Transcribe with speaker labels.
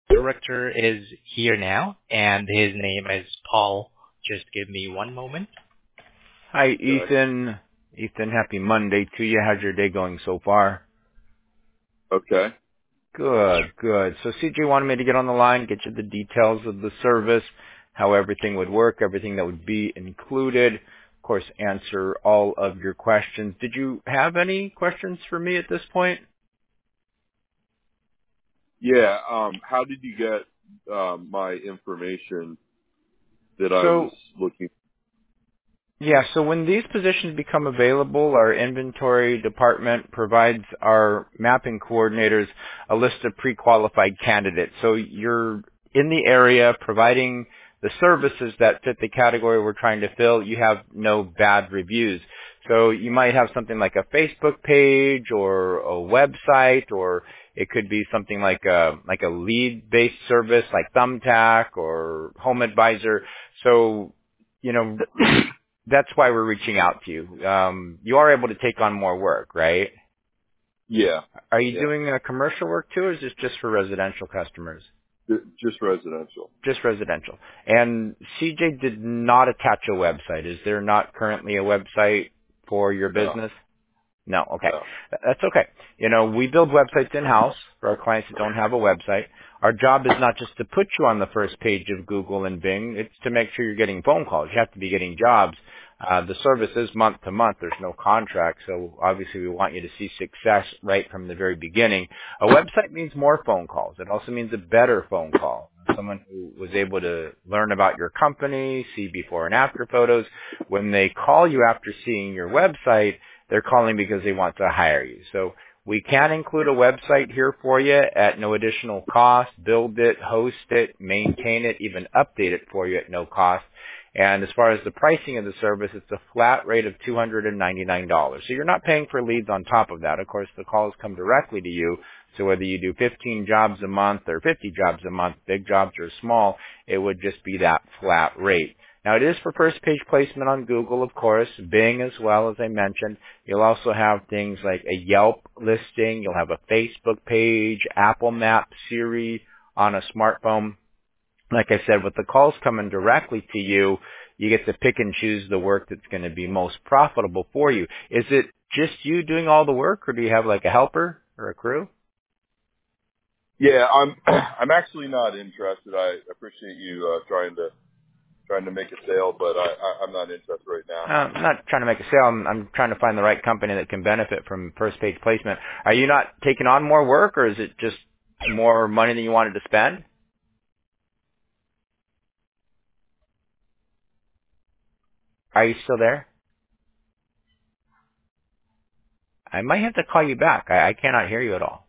Speaker 1: director is here now, and his name is Paul. Just give me one moment.
Speaker 2: Hi,
Speaker 3: Okay.
Speaker 2: Ethan. Ethan, happy Monday to you. How's your day going so far?
Speaker 3: Okay.
Speaker 2: Good, good. So CJ wanted me to get on the line, get you the details of the service, how everything would work, everything that would be included. Of course, answer all of your questions. Did you have any questions for me at this point?
Speaker 3: Yeah. How did you get my information that I was
Speaker 2: So,
Speaker 3: looking?
Speaker 2: yeah, so when these positions become available, our inventory department provides our mapping coordinators a list of pre-qualified candidates. So you're in the area providing the services that fit the category we're trying to fill. You have no bad reviews. So you might have something like a Facebook page or a website, or it could be something like a lead-based service like Thumbtack or Home Advisor. So, you know, that's why we're reaching out to you. You are able to take on more work, right?
Speaker 3: Yeah.
Speaker 2: Are you
Speaker 3: Yeah.
Speaker 2: doing commercial work too, or is this just for residential customers?
Speaker 3: Just residential.
Speaker 2: Just residential. And CJ did not attach a website. Is there not currently a website for your
Speaker 3: No.
Speaker 2: business? No, okay.
Speaker 3: No.
Speaker 2: That's okay. You know, we build websites in-house for our clients that don't have a website. Our job is not just to put you on the first page of Google and Bing. It's to make sure you're getting phone calls. You have to be getting jobs. The service is month to month. There's no contract, so obviously we want you to see success right from the very beginning. A website means more phone calls. It also means a better phone call. Someone who was able to learn about your company, see before and after photos. When they call you after seeing your website, they're calling because they want to hire you. So we can include a website here for you at no additional cost. Build it, host it, maintain it, even update it for you at no cost. And as far as the pricing of the service, it's a flat rate of $299. So you're not paying for leads on top of that. Of course, the calls come directly to you. So whether you do 15 jobs a month or 50 jobs a month, big jobs or small, it would just be that flat rate. Now it is for first page placement on Google, of course, Bing as well, as I mentioned. You'll also have things like a Yelp listing. You'll have a Facebook page, Apple Map, Siri on a smartphone. Like I said, with the calls coming directly to you, you get to pick and choose the work that's going to be most profitable for you. Is it just you doing all the work, or do you have like a helper or a crew?
Speaker 3: Yeah. I'm actually not interested. I appreciate you trying to make a sale, but I'm not interested right now.
Speaker 2: I'm not trying to make a sale. I'm trying to find the right company that can benefit from first page placement. Are you not taking on more work, or is it just more money than you wanted to spend? Are you still there? I might have to call you back. I cannot hear you at all.